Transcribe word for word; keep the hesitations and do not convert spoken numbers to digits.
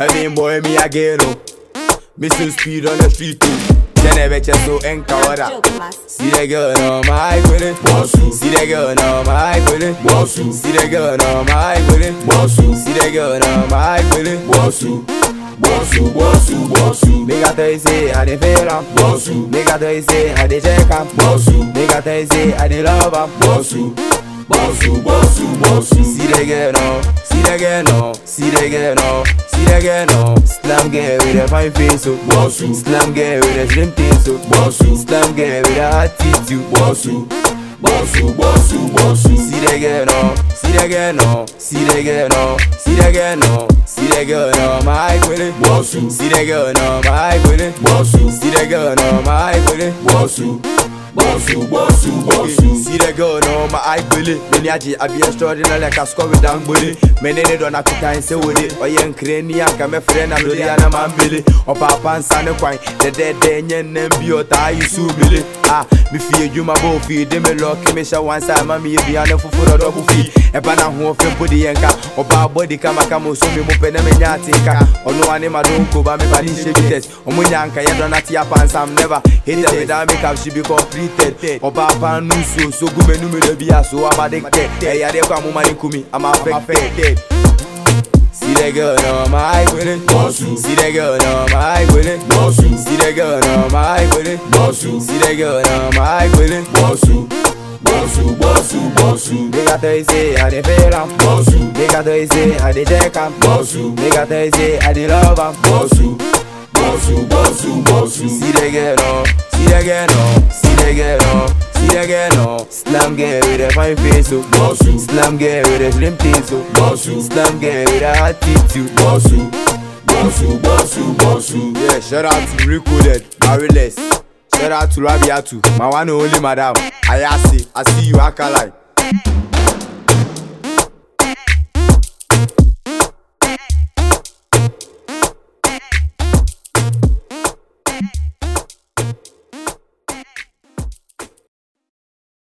Heavy boy me again, oh. Missing speed on the street too. Then I bet you so encouraged. See the girl on my quilly. See the girl on my quilly. See the girl on my quilly. See the girl on my quilly. Bossu, bossu, bossu. Make a tell you say I dey feel am. Bossu. Make a tell you say I dey check am. Bossu. Make a tell you say I dey love am. Bossu, bossu, bossu, bossu. See the girl now, see the girl now, see the girl now, see the girl now. Slam girl with a fine face, so Bossu. Slam girl with a slim taste, so Bossu. Slam girl with a attitude, Bossu, bossu, bossu, bossu. See the girl now, see the girl now, see the girl now, see the girl now, see the girl now, my quilly. Bossu. See the girl now, my quilly. Bossu. See the girl now, my quilly. Bossu, bossu, bossu, bossu. See the girl now, my eye quilly. Many aji, I be extraordinary like a score with down bully. Many they don't have to time say with it. Or young cranny, I come a friend, I'm really an man billy. Or papa and son of quine, the dead day, and then be your tie, you sue billy. Ah, me fear you my bow feed, they may lock me show one side, mammy, be on a foot for a double fee. A banana who can put the yanka, or bar body come a camo, so me mopen and yatika. Or no one in my don't go by me, but in shaky test. Or Munyanka, you don't have to pants, I'm never hit it without makeup, she be completed. Or papa, no so, so good, no me, be a so I'm addicted. Hey, I come woman in Kumi, I'm affected. See the girl on my quilly. Bossu. See the girl on my quilly. Bossu. See the girl on my quilly. Bossu. See the girl on my quilly. Bossu, bossu, bossu, bossu. Make a tell you say I dey feel am. Bossu, Make a tell you say I dey check am. Bossu. Make a tell you say I dey love am. bossu, bossu, bossu, bossu. See the girl now, see the girl now, see the girl now, see the girl now. Slam girl with a fine face, so Bossu. Slam girl with a slim taste, so Bossu. Slam girl with a attitude, Bossu, bossu, bossu, bossu. Yeah, shout out to Recoded, Mariless. Shout out to Rabiatu, my one and only madam. I see, I see you, Akalai.